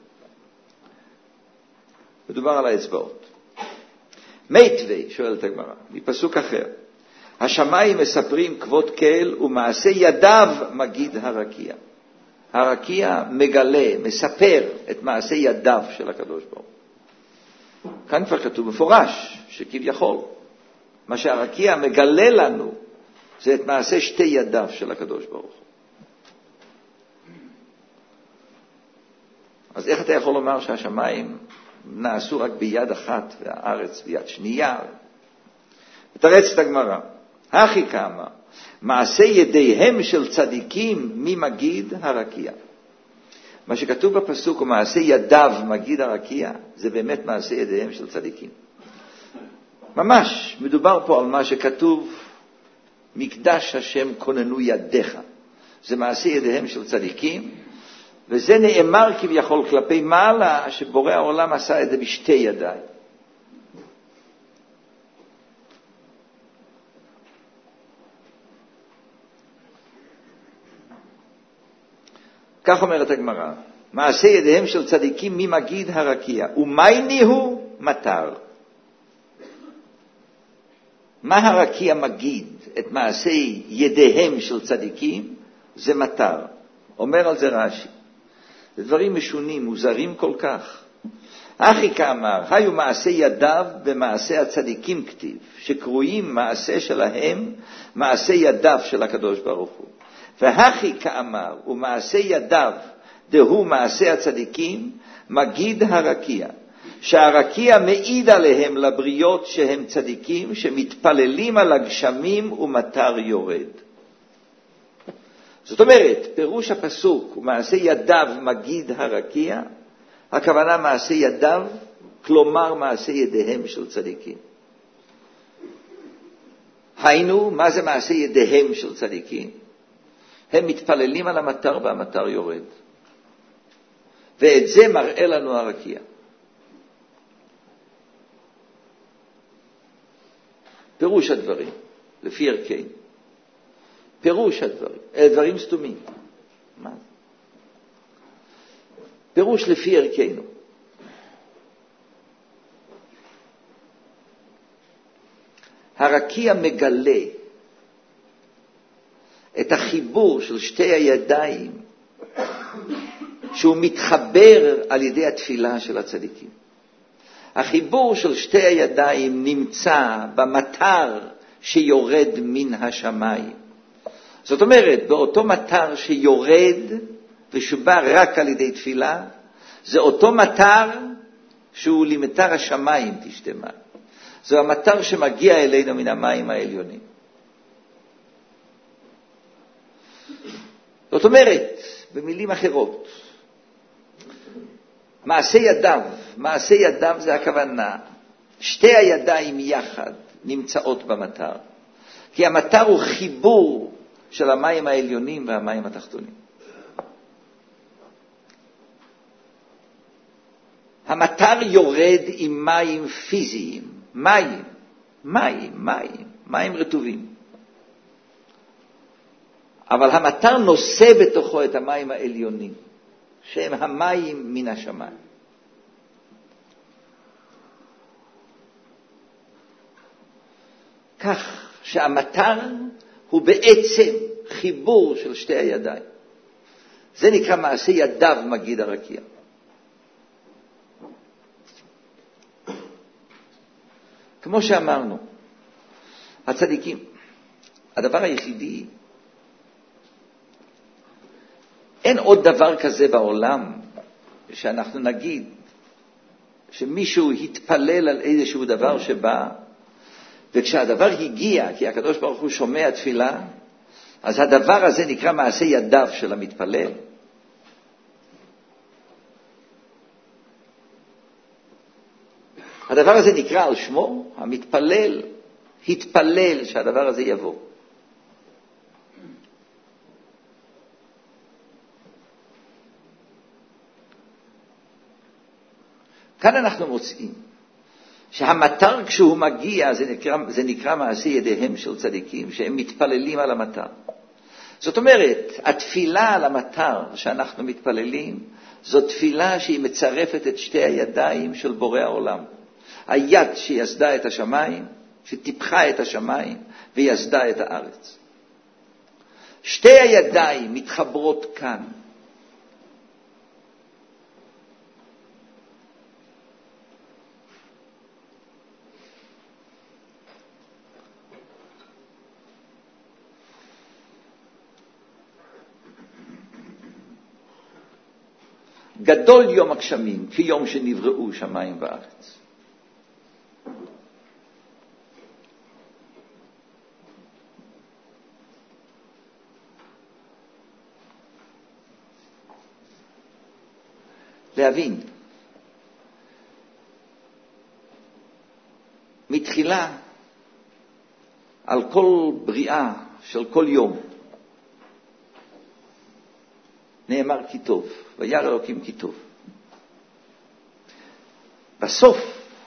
מדובר על האצבעות. מיתווי, שואלת הגמרא, מפסוק אחר. השמיים מספרים כבוד קהל ומעשה ידיו מגיד הרקיע. הרקיע מגלה, מספר את מעשה ידיו של הקדוש ברוך הוא. כאן כבר כתוב מפורש שכביכול מה שהרקיע מגלה לנו זה את מעשה שתי ידיו של הקדוש ברוך הוא. אז איך אתה יכול לומר שהשמיים נעשו רק ביד אחת והארץ ביד שנייה? תרץ את הגמרא. הכי כמה מעשה ידיהם של צדיקים ממגיד הרקיע. מה שכתוב בפסוק ומעשה ידיו מגיד הרקיע זה באמת מעשה ידיהם של צדיקים. ממש מדובר פה על מה שכתוב מקדש השם כוננו ידיך. זה מעשה ידיהם של צדיקים, וזה נאמר כביכול כלפי מעלה שבורא העולם עשה את זה בשתי ידיים. כך אומרת הגמרא, מעשה ידיהם של צדיקים ממגיד הרקיע, ומייני הוא מטר. מה הרקיע מגיד את מעשה ידיהם של צדיקים? זה מטר. אומר על זה רש"י. זה דברים משונים, מוזרים כל כך. אחי כאמר, היו מעשה ידיו במעשה הצדיקים כתיב, שקרויים מעשה שלהם, מעשה ידיו של הקדוש ברוך הוא. והכי כאמר, ומעשה ידיו, דהו מעשה הצדיקים, מגיד הרקיע. שהרקיע מעיד עליהם לבריות שהם צדיקים, שמתפללים על הגשמים ומטר יורד. זאת אומרת, פירוש הפסוק, ומעשה ידיו מגיד הרקיע, הכוונה מעשה ידיו, כלומר מעשה ידיהם של צדיקים. היינו, מה זה מעשה ידיהם של צדיקים? הם מתפללים על המטר והמטר יורד. ואת זה מראה לנו הרקיע. פירוש הדברים, לפי ערכנו. פירוש הדברים, אלה דברים סתומים. מה? פירוש לפי ערכנו. הרקיע מגלה את החיבור של שתי הידיים, שהוא מתחבר על ידי התפילה של הצדיקים. החיבור של שתי הידיים נמצא במטר שיורד מן השמיים. זאת אומרת, באותו מטר שיורד ושובע רק על ידי תפילה, זה אותו מטר שהוא למטר השמיים תשתמה. זה המטר שמגיע אלינו מן המים העליונים. זאת אומרת, במילים אחרות, מעשה ידיו, מעשה ידיו זה הכוונה, שתי הידיים יחד נמצאות במטר, כי המטר הוא חיבור של המים העליונים והמים התחתונים. המטר יורד עם מים פיזיים, מים, מים, מים, מים רטובים. אבל המטר נושא בתוכו את המים העליונים, שהם המים מן השמיים. כך שהמטר הוא בעצם חיבור של שתי הידיים. זה נקרא מעשה ידיו מגיד הרקיע. כמו שאמרנו, הצדיקים, הדבר היחידי, אין עוד דבר כזה בעולם שאנחנו נגיד שמישהו התפלל על איזשהו דבר שבא, וכשהדבר הגיע, כי הקדוש ברוך הוא שומע תפילה, אז הדבר הזה נקרא מעשה ידיו של המתפלל. הדבר הזה נקרא על שמו, המתפלל התפלל שהדבר הזה יבוא. כאן אנחנו מוצאים שהמטר כשהוא מגיע זה נקרא, זה נקרא מעשה ידיהם של צדיקים, שהם מתפללים על המטר. זאת אומרת, התפילה על המטר שאנחנו מתפללים, זו תפילה שהיא מצרפת את שתי הידיים של בורא העולם. היד שיסדה את השמיים, שטיפחה את השמיים ויסדה את הארץ. שתי הידיים מתחברות כאן. גדול יום הגשמים, כיום שנבראו שמיים וארץ. להבין, מתחילה על כל בריאה של כל יום, נאמר כי טוב, וירא אלוקים כי טוב. בסוף,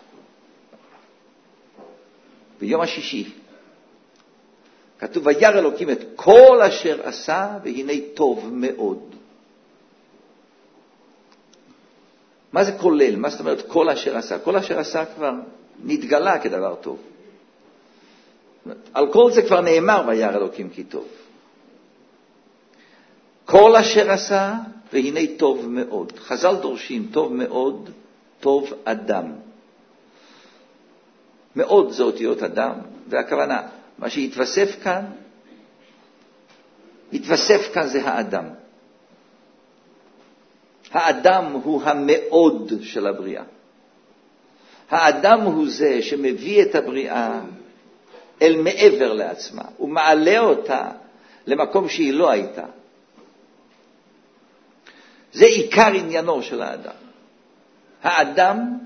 ביום השישי, כתוב וירא אלוקים את כל אשר עשה, והנה טוב מאוד. מה זה כולל? מה זאת אומרת כל אשר עשה? כל אשר עשה כבר נתגלה כדבר טוב. על כל זה כבר נאמר וירא אלוקים כי טוב. כל אשר עשה, והנה טוב מאוד. חז"ל דורשים טוב מאוד, טוב אדם. מאוד זה אותיות אדם, והכוונה, מה שהתווסף כאן, התווסף כאן זה האדם. האדם הוא המאוד של הבריאה. האדם הוא זה שמביא את הבריאה אל מעבר לעצמה. הוא מעלה אותה למקום שהיא לא הייתה. זה עיקר עניינו של האדם. האדם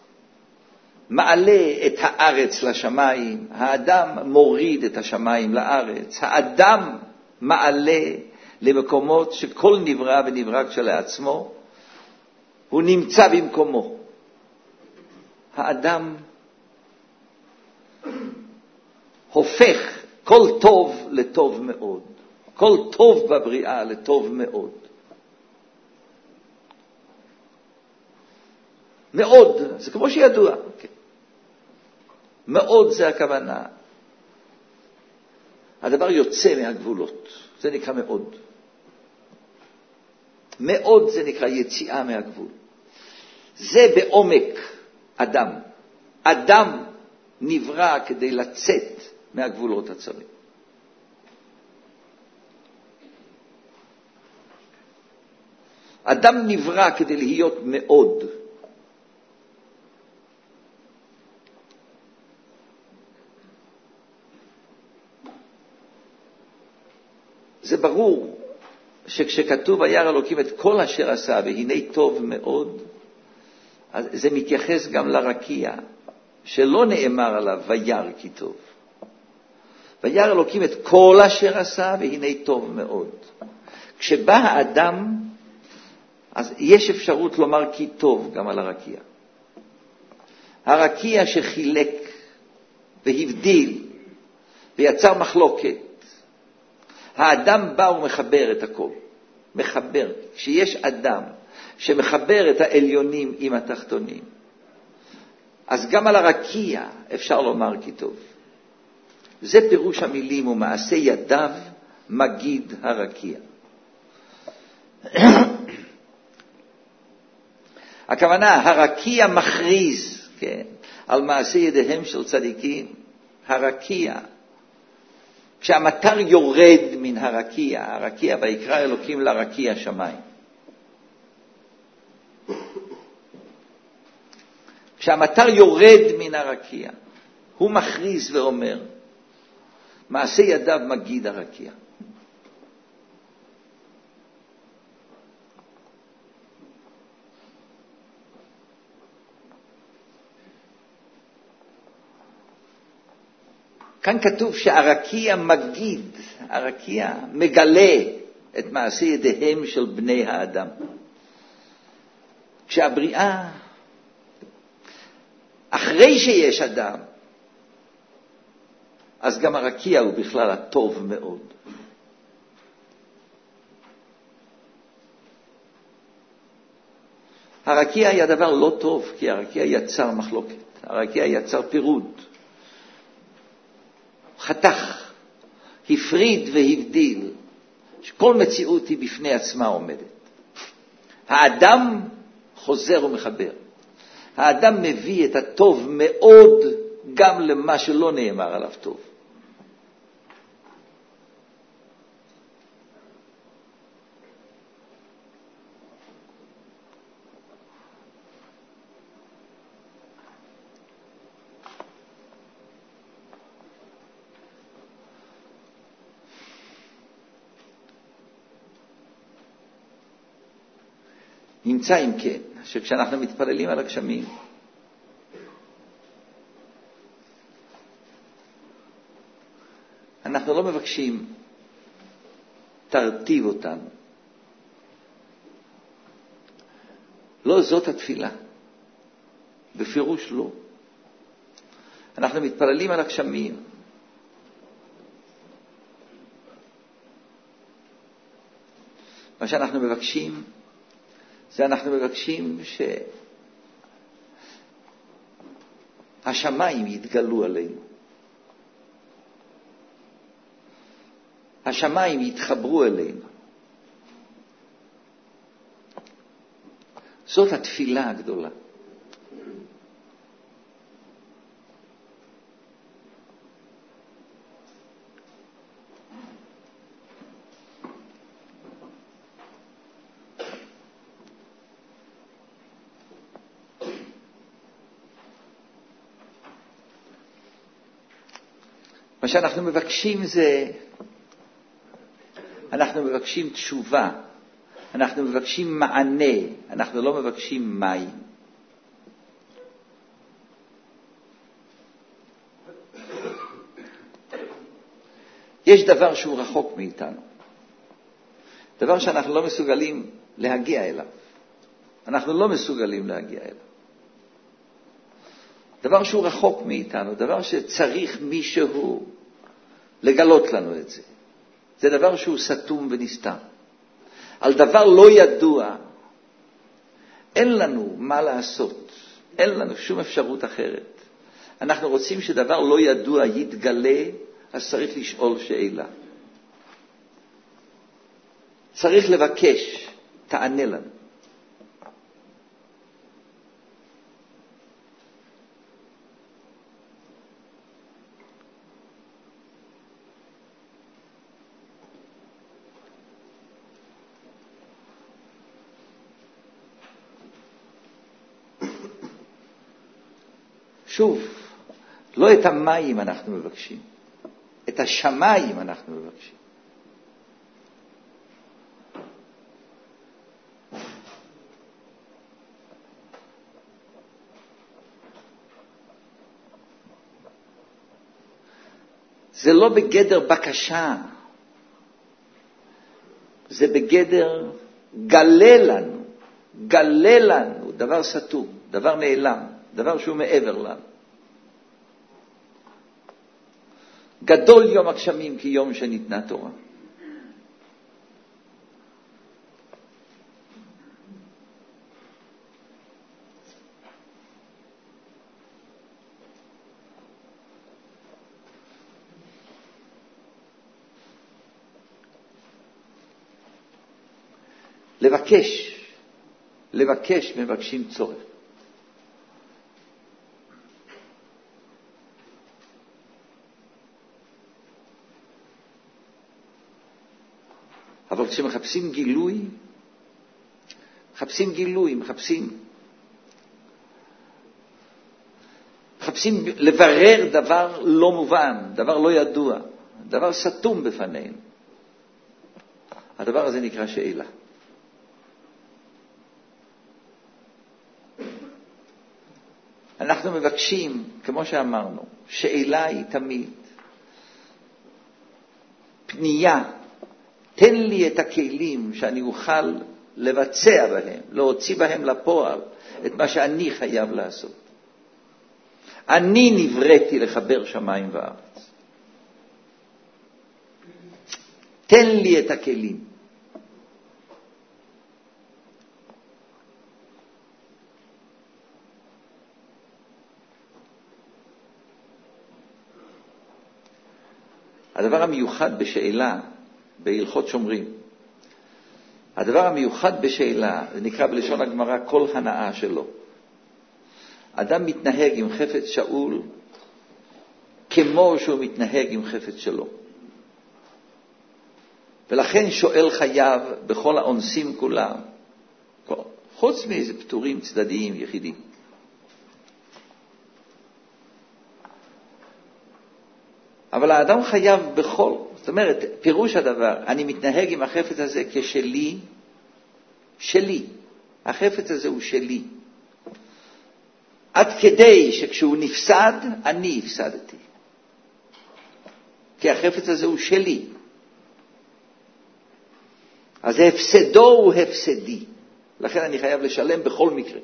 מעלה את הארץ לשמיים, האדם מוריד את השמיים לארץ, האדם מעלה למקומות שכל נברא ונברא כשלעצמו, הוא נמצא במקומו. האדם הופך כל טוב לטוב מאוד, כל טוב בבריאה לטוב מאוד. מאוד, זה כמו שידוע. Okay. מאוד זה הכוונה. הדבר יוצא מהגבולות. זה נקרא מאוד. מאוד זה נקרא יציאה מהגבול. זה בעומק אדם. אדם נברא כדי לצאת מהגבולות הצרים. אדם נברא כדי להיות מאוד. זה ברור שכשכתוב וירא אלוקים את כל אשר עשה והנה טוב מאוד, אז זה מתייחס גם לרקיע, שלא נאמר עליו וירא כי טוב. וירא אלוקים את כל אשר עשה והנה טוב מאוד. כשבא האדם, אז יש אפשרות לומר כי טוב גם על הרקיע. הרקיע שחילק והבדיל ויצר מחלוקת, האדם בא ומחבר את הכל. מחבר. כשיש אדם שמחבר את העליונים עם התחתונים, אז גם על הרקיע אפשר לומר כי טוב. זה פירוש המילים ומעשה ידיו מגיד הרקיע. הכוונה, הרקיע מכריז, כן, על מעשה ידיהם של צדיקים. הרקיע, כשהמטר יורד מן הרקיע, הרקיע ויקרא אלוקים לרקיע שמיים. כשהמטר יורד מן הרקיע, הוא מכריז ואומר, מעשה ידיו מגיד הרקיע. כאן כתוב שהרקיע מגיד, הרקיע מגלה את מעשה ידיהם של בני האדם. כשהבריאה אחרי שיש אדם, אז גם הרקיע הוא בכלל הטוב מאוד. הרקיע היה דבר לא טוב, כי הרקיע יצר מחלוקת, הרקיע יצר פירוד, חתך, הפריד והבדיל, שכל מציאות היא בפני עצמה עומדת. האדם חוזר ומחבר. האדם מביא את הטוב מאוד גם למה שלא נאמר עליו טוב. נמצא אם כן, שכשאנחנו מתפללים על הגשמים, אנחנו לא מבקשים תרטיב אותנו. לא זאת התפילה, בפירוש לא. אנחנו מתפללים על הגשמים, מה שאנחנו מבקשים, זה אנחנו מבקשים שהשמיים יתגלו עלינו. השמיים יתחברו אלינו. זאת התפילה הגדולה. מה שאנחנו מבקשים זה, אנחנו מבקשים תשובה, אנחנו מבקשים מענה, אנחנו לא מבקשים מים. יש דבר שהוא רחוק מאיתנו, דבר שאנחנו לא מסוגלים להגיע אליו. אנחנו לא מסוגלים להגיע אליו. דבר שהוא רחוק מאיתנו, דבר שצריך מישהו לגלות לנו את זה. זה דבר שהוא סתום ונסתר. על דבר לא ידוע, אין לנו מה לעשות. אין לנו שום אפשרות אחרת. אנחנו רוצים שדבר לא ידוע יתגלה, אז צריך לשאול שאלה. צריך לבקש, תענה לנו. שוב, לא את המים אנחנו מבקשים, את השמיים אנחנו מבקשים. זה לא בגדר בקשה, זה בגדר גלה לנו, גלה לנו, דבר סתום, דבר נעלם, דבר שהוא מעבר לנו. גדול יום הגשמים כי יום שניתנה תורה. לבקש, לבקש מבקשים צורך. אבל כשמחפשים גילוי, מחפשים גילוי, מחפשים, מחפשים לברר דבר לא מובן, דבר לא ידוע, דבר סתום בפנינו. הדבר הזה נקרא שאלה. אנחנו מבקשים, כמו שאמרנו, שאלה היא תמיד פנייה. תן לי את הכלים שאני אוכל לבצע בהם, להוציא בהם לפועל את מה שאני חייב לעשות. אני נבראתי לחבר שמיים וארץ. תן לי את הכלים. הדבר המיוחד בשאלה, בהלכות שומרים, הדבר המיוחד בשאלה, זה נקרא בלשון הגמרא כל הנאה שלו. אדם מתנהג עם חפץ שאול כמו שהוא מתנהג עם חפץ שלו. ולכן שואל חייב בכל האונסים כולם, חוץ מאיזה פטורים צדדיים יחידים. אבל האדם חייב בכל, זאת אומרת, פירוש הדבר, אני מתנהג עם החפץ הזה כשלי, שלי. החפץ הזה הוא שלי. עד כדי שכשהוא נפסד, אני הפסדתי. כי החפץ הזה הוא שלי. אז הפסדו הוא הפסדי. לכן אני חייב לשלם בכל מקרה.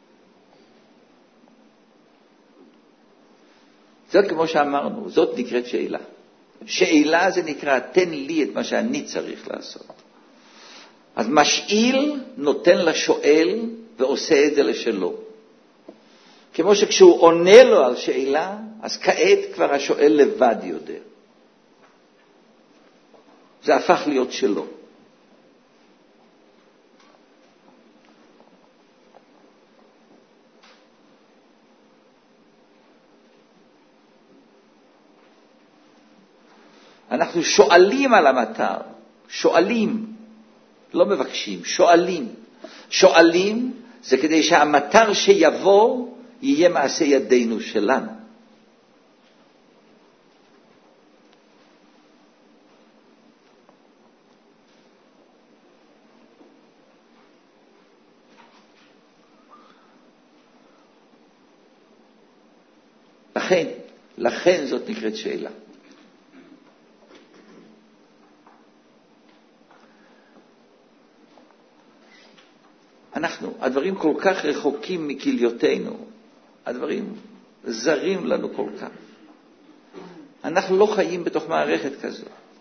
זאת כמו שאמרנו, זאת נקראת שאלה. שאלה זה נקרא, תן לי את מה שאני צריך לעשות. אז משאיל נותן לשואל ועושה את זה לשלו. כמו שכשהוא עונה לו על שאלה, אז כעת כבר השואל לבד יודע. זה הפך להיות שלו. אנחנו שואלים על המטר, שואלים, לא מבקשים, שואלים. שואלים זה כדי שהמטר שיבוא יהיה מעשה ידינו שלנו. לכן, לכן זאת נקראת שאלה. אנחנו, הדברים כל כך רחוקים מכליותינו, הדברים זרים לנו כל כך. אנחנו לא חיים בתוך מערכת כזו.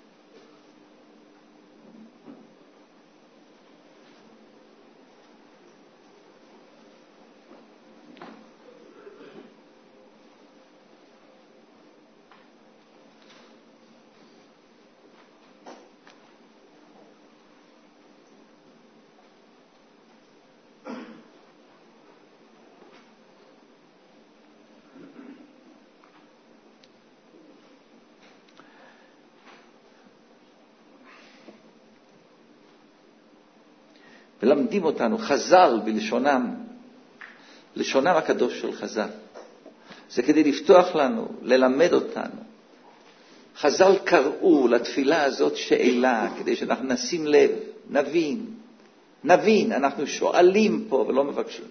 ולמדים אותנו, חז"ל בלשונם, לשונם הקדוש של חז"ל. זה כדי לפתוח לנו, ללמד אותנו. חז"ל קראו לתפילה הזאת שאלה, כדי שאנחנו נשים לב, נבין, נבין, אנחנו שואלים פה ולא מבקשים.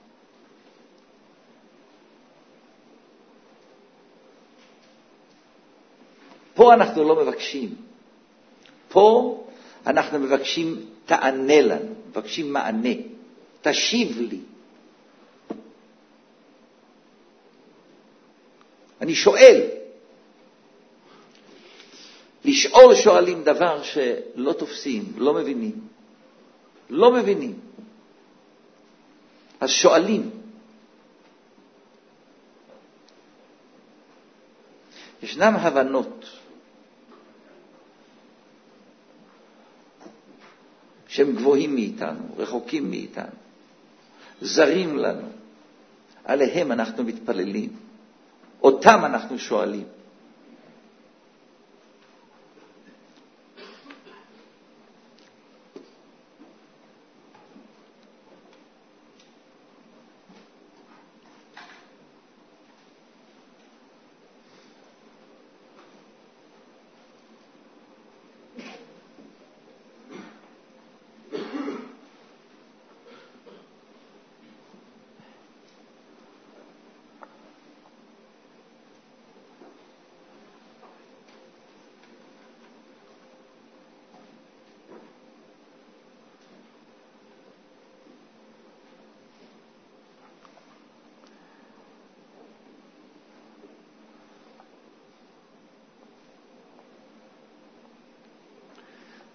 פה אנחנו לא מבקשים. פה אנחנו מבקשים תענה לנו, מבקשים מענה, תשיב לי. אני שואל. לשאול שואלים דבר שלא תופסים, לא מבינים. לא מבינים. אז שואלים. ישנם הבנות שהם גבוהים מאיתנו, רחוקים מאיתנו, זרים לנו. עליהם אנחנו מתפללים. אותם אנחנו שואלים.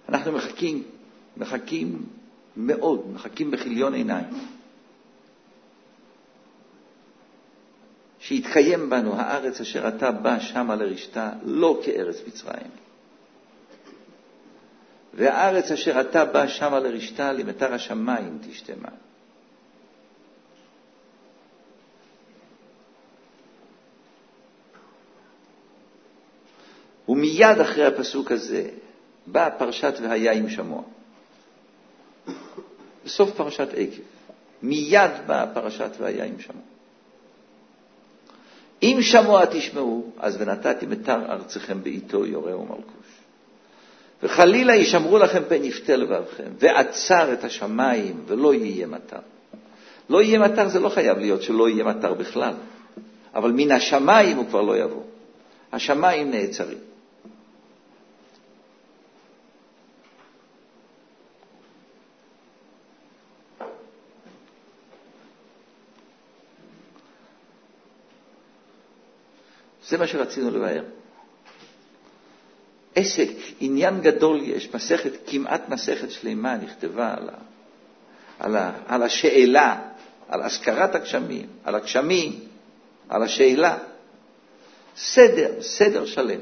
אנחנו מחכים, מחכים מאוד, מחכים בכיליון עיניים. שיתקיים בנו הארץ אשר אתה בא שמה לרשתה, לא כארץ מצרים. והארץ אשר אתה בא שמה לרשתה, למטר השמיים תשתה מים. ומיד אחרי הפסוק הזה, באה פרשת והיה עם שמוע. בסוף פרשת עקב. מיד באה פרשת והיה עם שמוע. אם שמוע תשמעו, אז ונתתי מטר ארצכם בעיתו יורה ומלכוש. וחלילה ישמרו לכם פן יפתה לבבכם, ועצר את השמיים ולא יהיה מטר. לא יהיה מטר זה לא חייב להיות שלא יהיה מטר בכלל. אבל מן השמיים הוא כבר לא יבוא. השמיים נעצרים. זה מה שרצינו לבאר. עסק, עניין גדול יש, מסכת, כמעט מסכת שלמה נכתבה על, ה, על, ה, על השאלה, על הזכרת הגשמים, על הגשמים, על השאלה. סדר, סדר שלם.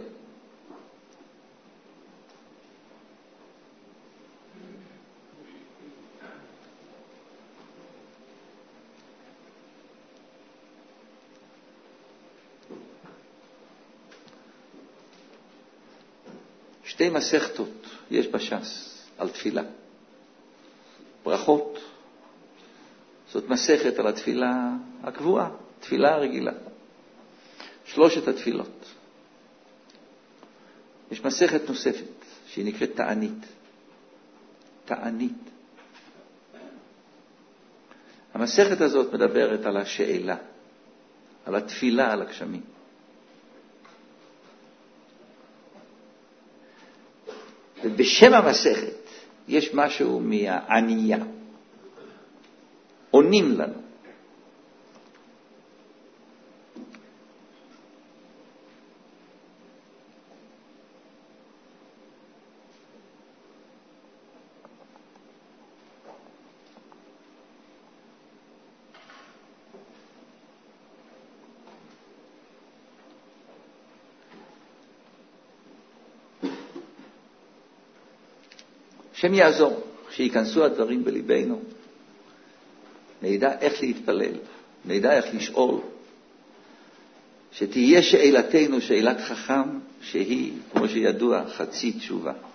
שתי מסכתות יש בש"ס על תפילה. ברכות. זאת מסכת על התפילה הקבועה, תפילה הרגילה. שלושת התפילות. יש מסכת נוספת שהיא נקראת תענית. תענית. המסכת הזאת מדברת על השאלה, על התפילה, על הגשמים. ובשם המסכת יש משהו מהענייה. עונים לנו. השם יעזור, שיכנסו הדברים בליבנו, נדע איך להתפלל, נדע איך לשאול, שתהיה שאלתנו שאלת חכם, שהיא, כמו שידוע, חצי תשובה.